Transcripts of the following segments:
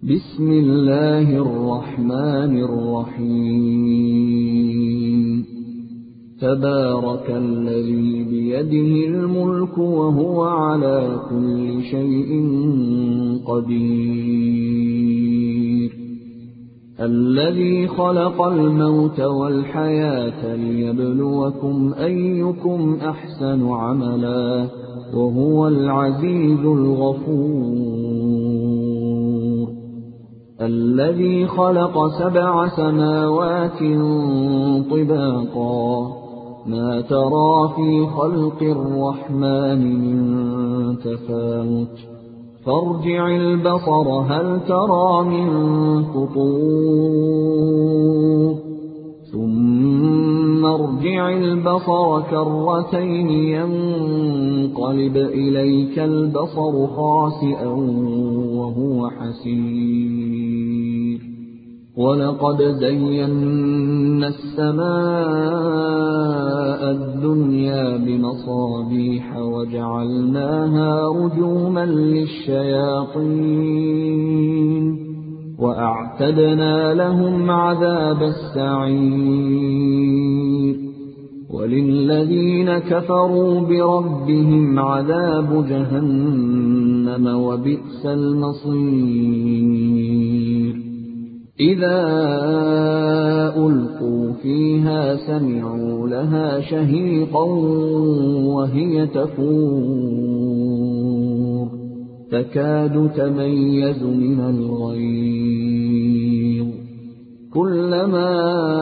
بسم الله الرحمن الرحيم تبارك الذي بيده الملك وهو على كل شيء قدير الذي خلق الموت والحياة ليبلوكم أيكم أحسن عملا وهو العزيز الغفور الذي خلق 7 سماوات طباقا ما ترى في خلق الرحمن من تفاوت فارجع البصر هل ترى من فطور ثم ارجع البصر كرتين ينقلب إليك البصر خاسئا وهو حسير ولقد زينا السماء الدنيا بمصابيح وجعلناها رجوما للشياطين وأعتدنا لهم عذاب السعير وللذين كفروا بربهم عذاب جهنم وبئس المصير إذا ألقوا فيها سمعوا لها شهيقا وهي تفور تكاد تميز من الغيظ كلما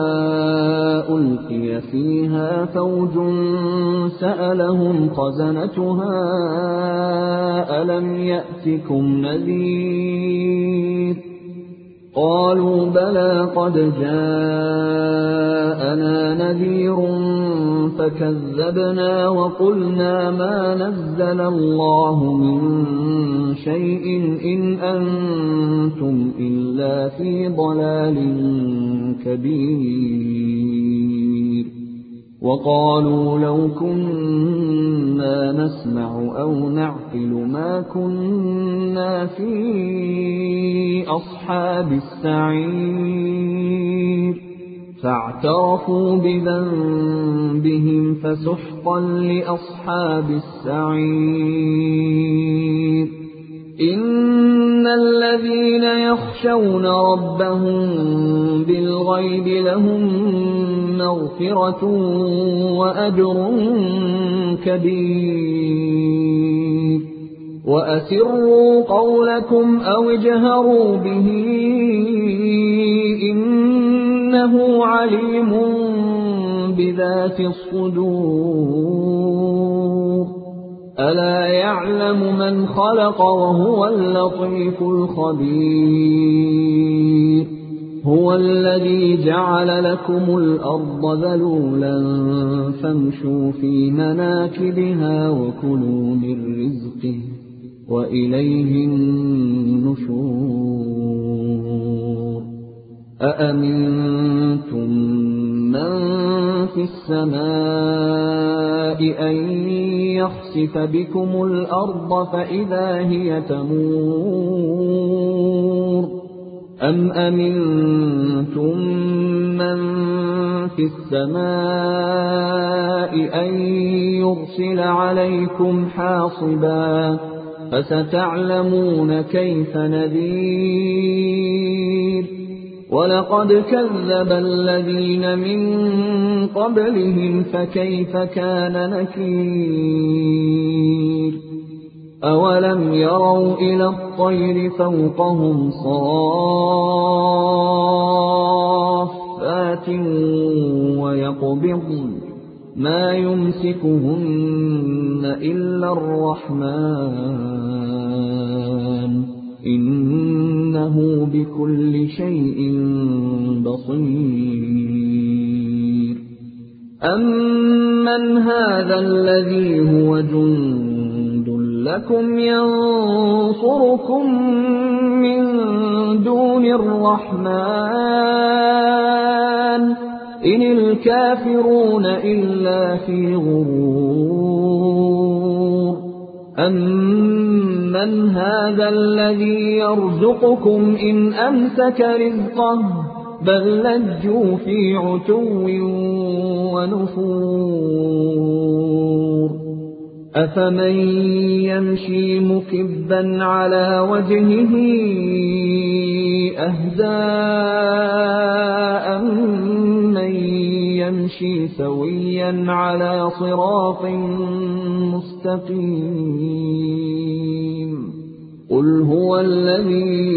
ألقي فيها فوج سألهم خزنتها ألم يأتكم نذير قالوا بلى قد جاءنا نذير فكذبنا وقلنا ما نزل الله من شيء إن أنتم إلا في ضلال كبير وقالوا لو كنا نسمع أو نعقل ما كنا في أصحاب السعير فاعترفوا بذنبهم فسحقا لأصحاب السعير إن الذين يخشون ربهم بالغيب لهم مغفرة وأجر كبير وأسروا قولكم أو اجهروا به إنه عليم بذات الصدور ألا يعلم من خلق وهو اللطيف الخبير هو الذي جعل لكم الأرض ذلولا فامشوا في مناكبها وكلوا من رزقه وإليه النشور أأمنتم من في السماء أن يخسف بكم الأرض فإذا هي تمور أم أمنتم من في السماء أن يرسل عليكم حاصبا فستعلمون كيف نذير ولقد كذب الذين من قبلهم فكيف كان نكير أولم يروا إلى الطير فوقهم صافات ويقبضن ما يمسكهن إلا الرحمن إنه بكل شيء بصير أمن هذا الذي هو جند لكم ينصركم من دون الرحمن إن الكافرون إلا في غرور مَّنْ هَٰذَا الَّذِي يَرْزُقُكُمْ إِنْ أَمْسَكَ رِزْقَهُ بَل لَّجُّوا فِي عُتُوٍّ وَنُفُورٍ أَفَمَن يَمْشِي مُكِبًّا عَلَىٰ وَجْهِهِ أَهْدَىٰ أَمَّن يَمْشِي سَوِيًّا عَلَىٰ صِرَاطٍ مُّسْتَقِيمٍ قُلْ هُوَ الَّذِي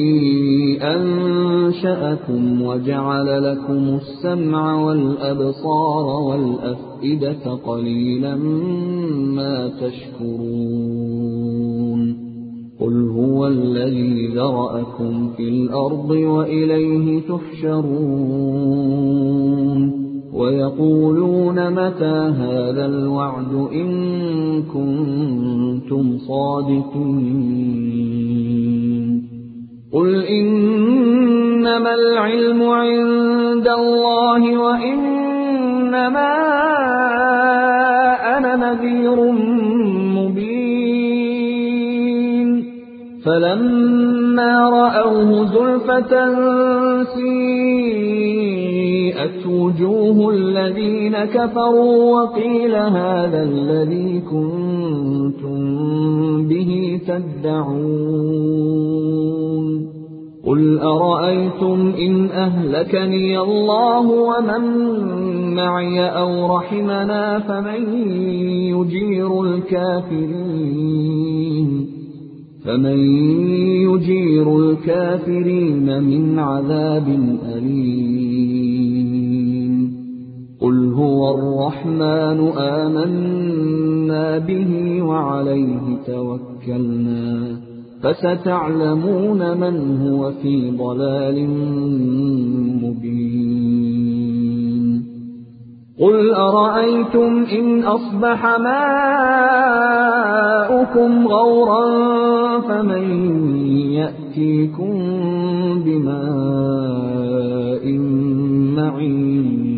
أَنشَأَكُمْ وَجَعَلَ لَكُمُ السَّمْعَ وَالْأَبْصَارَ وَالْأَفْئِدَةَ قَلِيلًا مَّا تَشْكُرُونَ قُلْ هُوَ الَّذِي ذَرَأَكُمْ فِي الْأَرْضِ وَإِلَيْهِ تُحْشَرُونَ وَيَقُولُونَ مَتَىٰ هَٰذَا الْوَعْدُ إِن كُنتُمْ صَادِقِينَ قُلْ إِنَّمَا الْعِلْمُ عِندَ اللَّهِ وَإِنَّمَا أَنَا نَذِيرٌ مُّبِينٌ فَلَمَّا رَأَوْهُ زُلْفَةً سِيئَتْ وُجُوهُ الَّذِينَ كَفَرُوا وَقِيلَ هَٰذَا الَّذِي كُنتُم بِهِ تَدَّعُونَ قُلْ أَرَأَيْتُمْ إِنْ أَهْلَكَنِيَ اللَّهُ وَمَن مَّعِيَ أَوْ رَحِمَنَا فَمَن يُجِيرُ الْكَافِرِينَ مِنْ عَذَابٍ أَلِيمٍ قُلْ هُوَ الرَّحْمَٰنُ آمَنَّا بِهِ وَعَلَيْهِ تَوَكَّلْنَا فَسَتَعْلَمُونَ مَنْ هُوَ فِي ضَلَالٍ مُّبِينٍ قُلْ أَرَأَيْتُمْ إِنْ أَصْبَحَ مَاؤُكُمْ غَوْرًا فَمَن يَأْتِيكُم بِمَاءٍ مَّعِينٍ